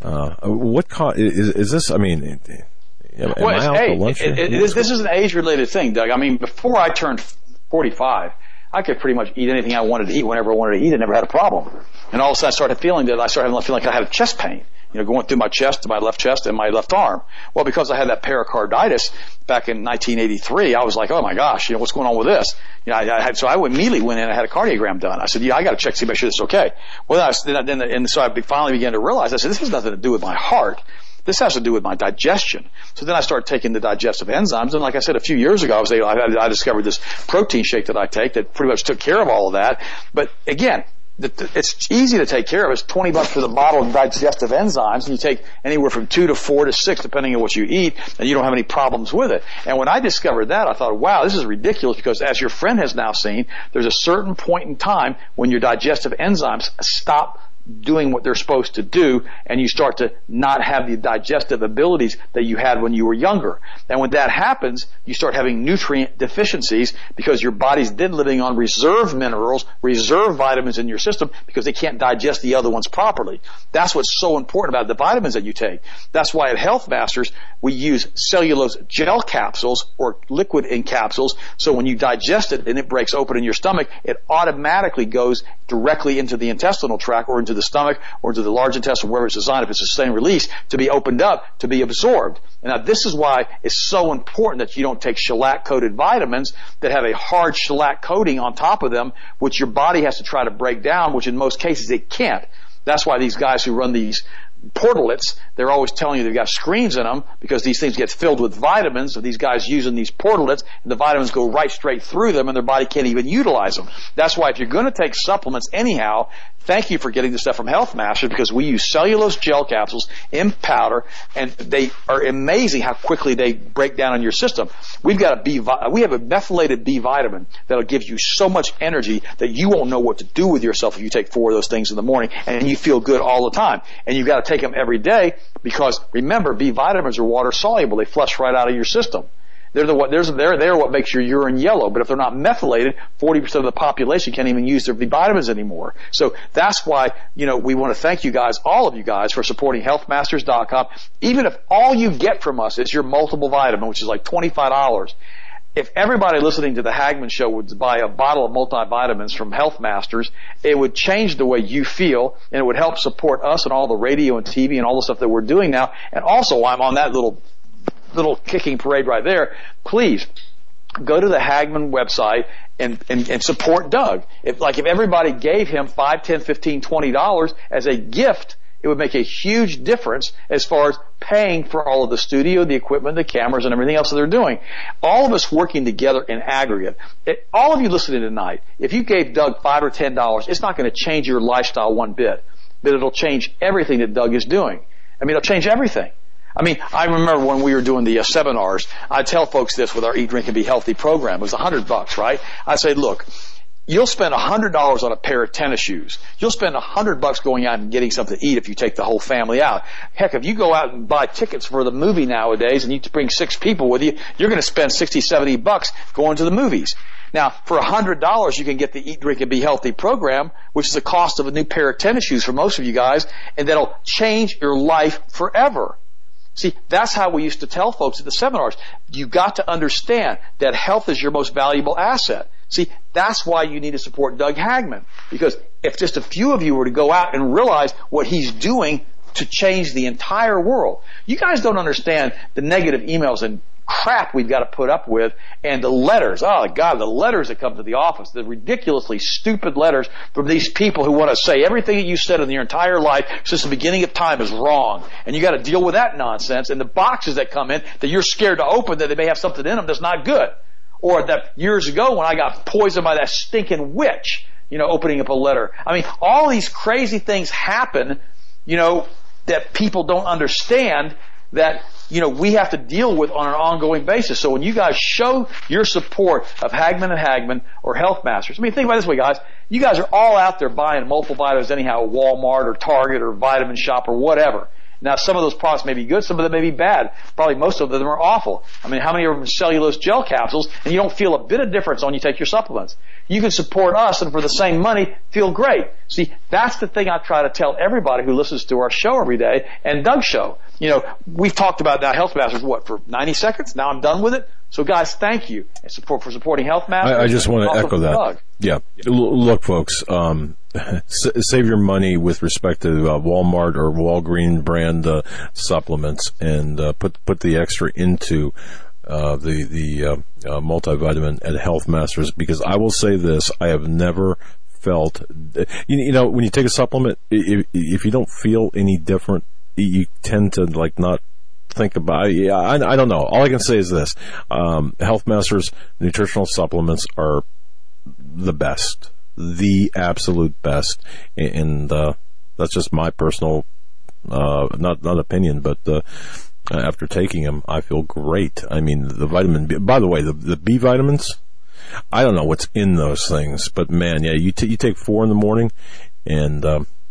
B: Is this? Am I out to lunch?
D: This is an age-related thing, Doug. Before I turned 45, I could pretty much eat anything I wanted to eat whenever I wanted to eat. I never had a problem. And all of a sudden, I started feeling like I had a chest pain. Going through my chest, to my left chest, and my left arm. Well, because I had that pericarditis back in 1983, I was like, oh my gosh, what's going on with this? So I immediately went in and had a cardiogram done. I said, I got to check to see, make sure this is okay. Well, so I finally began to realize, I said, this has nothing to do with my heart. This has to do with my digestion. So then I started taking the digestive enzymes, and like I said, a few years ago, I discovered this protein shake that I take that pretty much took care of all of that. But again, it's easy to take care of. It's $20 for the bottle of digestive enzymes, and you take anywhere from 2 to 4 to 6, depending on what you eat, and you don't have any problems with it. And when I discovered that, I thought, wow, this is ridiculous, because as your friend has now seen, there's a certain point in time when your digestive enzymes stop doing what they're supposed to do, and you start to not have the digestive abilities that you had when you were younger. And when that happens, you start having nutrient deficiencies because your body's then living on reserve minerals, reserve vitamins in your system, because they can't digest the other ones properly. That's what's so important about the vitamins that you take. That's why at Health Masters, we use cellulose gel capsules or liquid in capsules, so when you digest it and it breaks open in your stomach, it automatically goes directly into the intestinal tract or into the stomach or into the large intestine, wherever it's designed, if it's a sustained release, to be opened up, to be absorbed. And now this is why it's so important that you don't take shellac-coated vitamins that have a hard shellac coating on top of them, which your body has to try to break down, which in most cases it can't. That's why these guys who run these portlets, they're always telling you they've got screens in them, because these things get filled with vitamins, so these guys using these portlets, and the vitamins go right straight through them, and their body can't even utilize them. That's why if you're going to take supplements anyhow, thank you for getting the stuff from Health Masters, because we use cellulose gel capsules in powder, and they are amazing how quickly they break down in your system. We have a methylated B vitamin that'll give you so much energy that you won't know what to do with yourself if you take 4 of those things in the morning, and you feel good all the time. And you've got to take them every day because, remember, B vitamins are water soluble. They flush right out of your system. They're what makes your urine yellow. But if they're not methylated, 40% of the population can't even use their B vitamins anymore. So that's why, we want to thank you guys, all of you guys, for supporting healthmasters.com. Even if all you get from us is your multiple vitamin, which is like $25, if everybody listening to the Hagmann Show would buy a bottle of multivitamins from Health Masters, it would change the way you feel, and it would help support us and all the radio and TV and all the stuff that we're doing now. And also, I'm on that little kicking parade right there. Please go to the Hagmann website and support Doug. If everybody gave him $5, $10, $15, $20 as a gift, it would make a huge difference as far as paying for all of the studio, the equipment, the cameras, and everything else that they're doing. All of us working together in aggregate. All of you listening tonight, if you gave Doug $5 or $10, it's not going to change your lifestyle one bit, but it'll change everything that Doug is doing. It'll change everything. I remember when we were doing the seminars, I'd tell folks this with our Eat, Drink, and Be Healthy program. It was $100, right? I'd say, look, you'll spend $100 on a pair of tennis shoes. You'll spend $100 going out and getting something to eat if you take the whole family out. Heck, if you go out and buy tickets for the movie nowadays and you bring 6 people with you, you're going to spend $60, $70 going to the movies. Now, for $100, you can get the Eat, Drink, and Be Healthy program, which is the cost of a new pair of tennis shoes for most of you guys, and that'll change your life forever. See, that's how we used to tell folks at the seminars. You've got to understand that health is your most valuable asset. See, that's why you need to support Doug Hagmann. Because if just a few of you were to go out and realize what he's doing to change the entire world, you guys don't understand the negative emails and crap we've got to put up with, and the letters. Oh, God, the letters that come to the office, the ridiculously stupid letters from these people who want to say everything that you said in your entire life since the beginning of time is wrong. And you got to deal with that nonsense. And the boxes that come in that you're scared to open, that they may have something in them that's not good. Or that years ago when I got poisoned by that stinking witch, opening up a letter. All these crazy things happen, that people don't understand, that we have to deal with on an ongoing basis. So when you guys show your support of Hagmann and Hagmann or Health Masters, think about it this way, guys. You guys are all out there buying multiple vitamins anyhow, at Walmart or Target or Vitamin Shop or whatever. Now, some of those products may be good, some of them may be bad. Probably most of them are awful. How many of them are cellulose gel capsules, and you don't feel a bit of difference when you take your supplements? You can support us, and for the same money, feel great. See, that's the thing I try to tell everybody who listens to our show every day, and Doug's show. We've talked about now Health Masters, for 90 seconds? Now I'm done with it. So, guys, thank you for supporting Health Masters.
B: I just want to echo that. Doug. Yeah. Look, folks, save your money with respect to Walmart or Walgreens brand supplements, and put the extra into the multivitamin at Health Masters, because I will say this: I have never felt, when you take a supplement, if you don't feel any different, you tend to not think about it. Yeah, I don't know. All I can say is this: Health Masters nutritional supplements are the best, the absolute best, and that's just my personal not opinion, but after taking them, I feel great. The vitamin B, by the way, the B vitamins, I don't know what's in those things, but man, yeah, you take 4 in the morning, and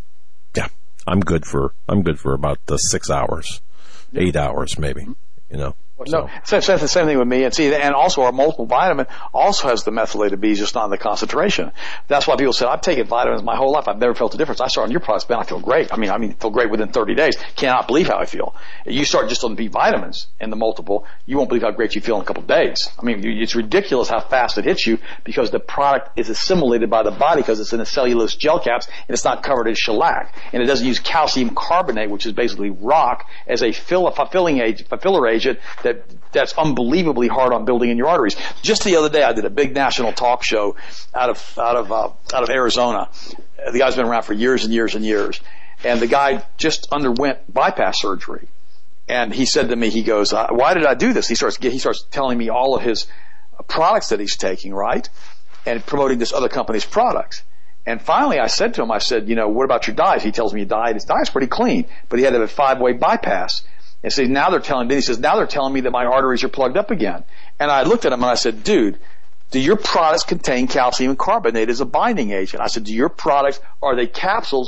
B: I'm good for about 6 hours, 8 hours maybe,
D: No, it's the same thing with me. And also our multiple vitamin also has the methylated B's, just not in the concentration. That's why people said, I've taken vitamins my whole life. I've never felt a difference. I start on your products, man, I feel great. I feel great within 30 days. Cannot believe how I feel. You start just on the B vitamins and the multiple, you won't believe how great you feel in a couple of days. It's ridiculous how fast it hits you, because the product is assimilated by the body because it's in a cellulose gel caps and it's not covered in shellac. And it doesn't use calcium carbonate, which is basically rock, as a filler agent that's unbelievably hard on building in your arteries. Just the other day, I did a big national talk show out of Arizona. The guy's been around for years and years and years, and the guy just underwent bypass surgery. And he said to me, he goes, "Why did I do this?" He starts telling me all of his products that he's taking, right, and promoting this other company's products. And finally, I said to him, what about your diet? He tells me his diet's pretty clean, but he had to have a 5-way bypass. And so now they're telling me that my arteries are plugged up again. And I looked at him and I said, dude, do your products contain calcium carbonate as a binding agent? I said, are they capsules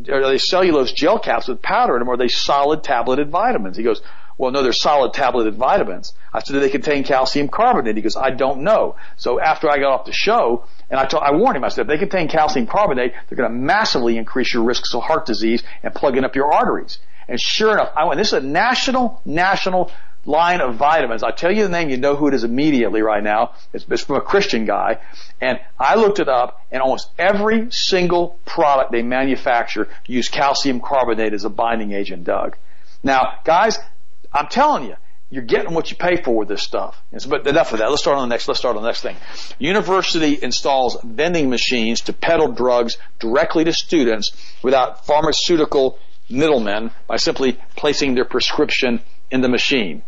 D: are they cellulose gel caps with powder in them, or are they solid tableted vitamins? He goes, well, no, they're solid tableted vitamins. I said, do they contain calcium carbonate? He goes, I don't know. So after I got off the show, and I warned him, I said, if they contain calcium carbonate, they're going to massively increase your risks of heart disease and plugging up your arteries. And sure enough, this is a national line of vitamins. I tell you the name, you know who it is immediately right now. It's from a Christian guy. And I looked it up, and almost every single product they manufacture use calcium carbonate as a binding agent, Doug. Now, guys, I'm telling you, you're getting what you pay for with this stuff. But enough of that. Let's start on the next thing. University installs vending machines to peddle drugs directly to students without pharmaceutical middlemen by simply placing their prescription in the machine.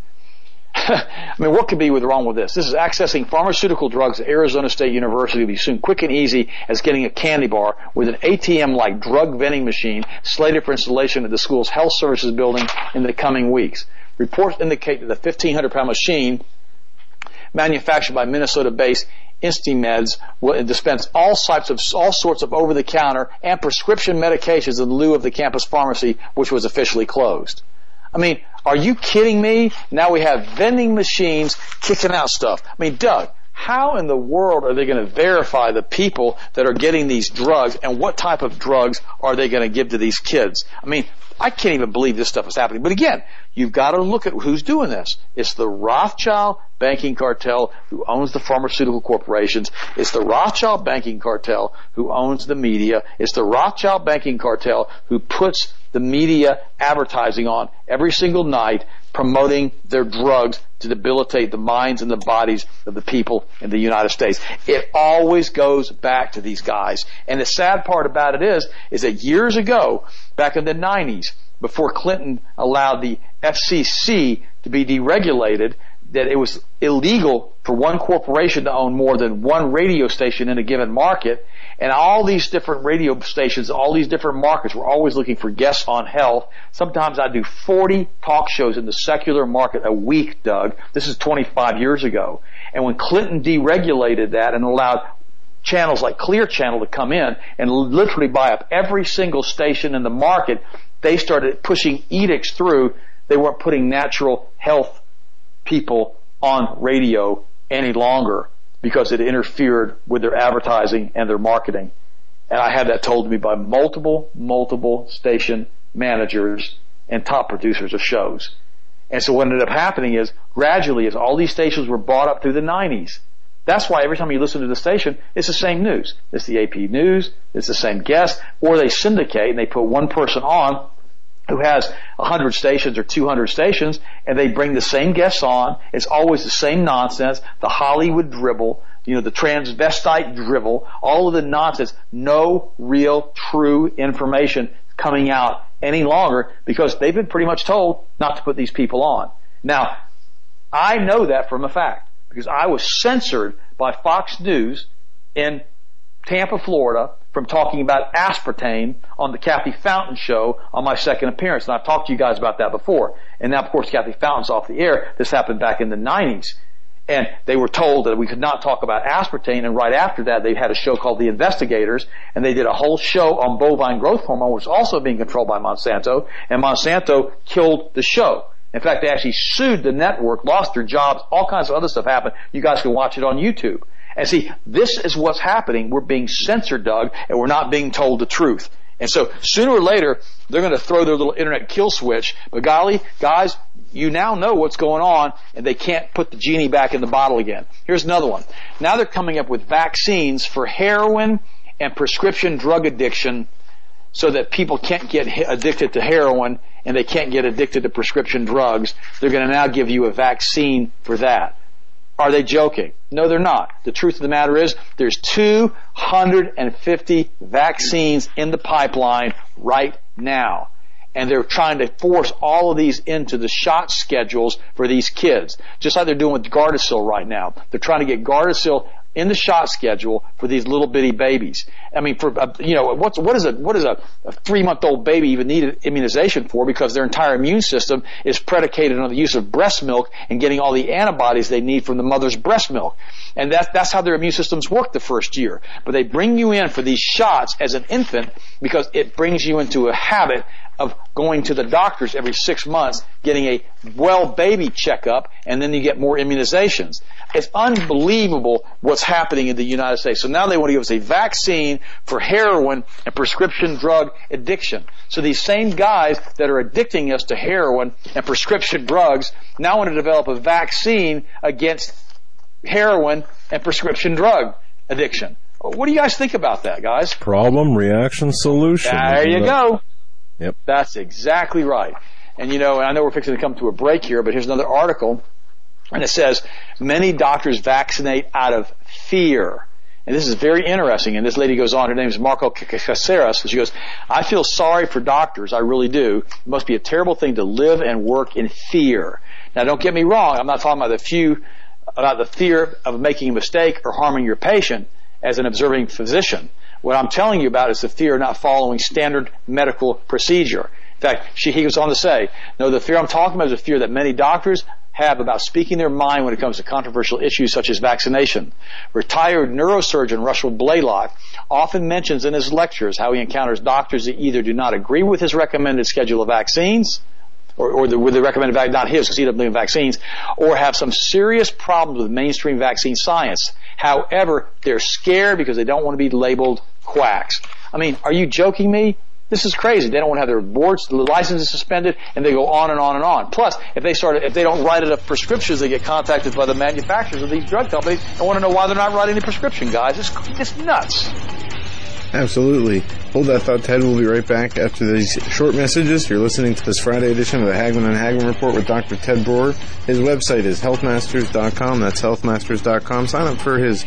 D: I mean, what could be wrong with this? This is accessing pharmaceutical drugs at Arizona State University will be soon quick and easy as getting a candy bar with an ATM-like drug vending machine slated for installation at the school's health services building in the coming weeks. Reports indicate that the 1,500-pound machine, manufactured by Minnesota-based InstiMeds, will dispense all sorts of over-the-counter and prescription medications in lieu of the campus pharmacy, which was officially closed. I mean, are you kidding me? Now we have vending machines kicking out stuff. I mean, Doug, how in the world are they going to verify the people that are getting these drugs, and what type of drugs are they going to give to these kids? I mean, I can't even believe this stuff is happening. But again, you've got to look at who's doing this. It's the Rothschild banking cartel who owns the pharmaceutical corporations. It's the Rothschild banking cartel who owns the media. It's the Rothschild banking cartel who puts the media advertising on every single night, promoting their drugs to debilitate the minds and the bodies of the people in the United States. It always goes back to these guys. And the sad part about it is that years ago, back in the 90s, before Clinton allowed the FCC to be deregulated, that it was illegal for one corporation to own more than one radio station in a given market. And all these different radio stations, all these different markets were always looking for guests on health. Sometimes I do 40 talk shows in the secular market a week, Doug. This is 25 years ago. And when Clinton deregulated that and allowed channels like Clear Channel to come in and literally buy up every single station in the market, they started pushing edicts through. They weren't putting natural health people on radio any longer because it interfered with their advertising and their marketing. And I had that told to me by multiple station managers and top producers of shows. And so what ended up happening is, gradually, as all these stations were bought up through the 90s, that's why every time you listen to the station, it's the same news. It's the AP News, it's the same guest, or they syndicate and they put one person on who has 100 stations or 200 stations, and they bring the same guests on. It's always the same nonsense, the Hollywood dribble, the transvestite drivel, all of the nonsense. No real, true information coming out any longer because they've been pretty much told not to put these people on. Now, I know that from a fact because I was censored by Fox News in Tampa, Florida, from talking about aspartame on the Kathy Fountain show on my second appearance. And I've talked to you guys about that before. And now, of course, Kathy Fountain's off the air. This happened back in the 90s. And they were told that we could not talk about aspartame. And right after that, they had a show called The Investigators. And they did a whole show on bovine growth hormone, which was also being controlled by Monsanto. And Monsanto killed the show. In fact, they actually sued the network, lost their jobs, all kinds of other stuff happened. You guys can watch it on YouTube. And see, this is what's happening. We're being censored, Doug, and we're not being told the truth. And so sooner or later, they're going to throw their little internet kill switch. But golly, guys, you now know what's going on, and they can't put the genie back in the bottle again. Here's another one. Now they're coming up with vaccines for heroin and prescription drug addiction so that people can't get addicted to heroin and they can't get addicted to prescription drugs. They're going to now give you a vaccine for that. Are they joking? No, they're not. The truth of the matter is there's 250 vaccines in the pipeline right now. And they're trying to force all of these into the shot schedules for these kids. Just like they're doing with Gardasil right now. They're trying to get Gardasil in the shot schedule for these little bitty babies. I mean, what does a 3-month-old baby even need immunization for? Because their entire immune system is predicated on the use of breast milk and getting all the antibodies they need from the mother's breast milk. And that's how their immune systems work the first year. But they bring you in for these shots as an infant because it brings you into a habit of going to the doctors every 6 months, getting a baby checkup, and then you get more immunizations. It's unbelievable what's happening in the United States. So now they want to give us a vaccine for heroin and prescription drug addiction. So these same guys that are addicting us to heroin and prescription drugs now want to develop a vaccine against heroin and prescription drug addiction. What do you guys think about that, guys?
B: Problem, reaction, solution.
D: There you go.
B: Yep.
D: That's exactly right. And and I know we're fixing to come to a break here, but here's another article, and it says, many doctors vaccinate out of fear. And this is very interesting, and this lady goes on, her name is Marco Caceres, and she goes, I feel sorry for doctors, I really do. It must be a terrible thing to live and work in fear. Now, don't get me wrong, I'm not talking about the fear of making a mistake or harming your patient as an observing physician. What I'm telling you about is the fear of not following standard medical procedure. In fact, he goes on to say, no, the fear I'm talking about is a fear that many doctors have about speaking their mind when it comes to controversial issues such as vaccination. Retired neurosurgeon Russell Blaylock often mentions in his lectures how he encounters doctors that either do not agree with his recommended schedule of vaccines, with the recommended vaccine, not his, because he doesn't believe in vaccines, or have some serious problems with mainstream vaccine science. However, they're scared because they don't want to be labeled quacks. I mean, are you joking me? This is crazy. They don't want to have their boards, the licenses suspended, and they go on and on and on. Plus, if they don't write enough prescriptions, they get contacted by the manufacturers of these drug companies and want to know why they're not writing the prescription, guys. It's nuts.
C: Absolutely. Hold that thought, Ted. We'll be right back after these short messages. You're listening to this Friday edition of the Hagmann and Hagmann Report with Dr. Ted Broer. His website is healthmasters.com. That's healthmasters.com. Sign up for his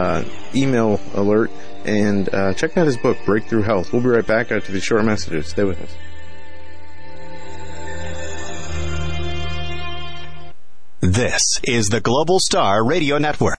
C: email alert and check out his book, Breakthrough Health. We'll be right back after these short messages. Stay with us.
E: This is the Global Star Radio Network.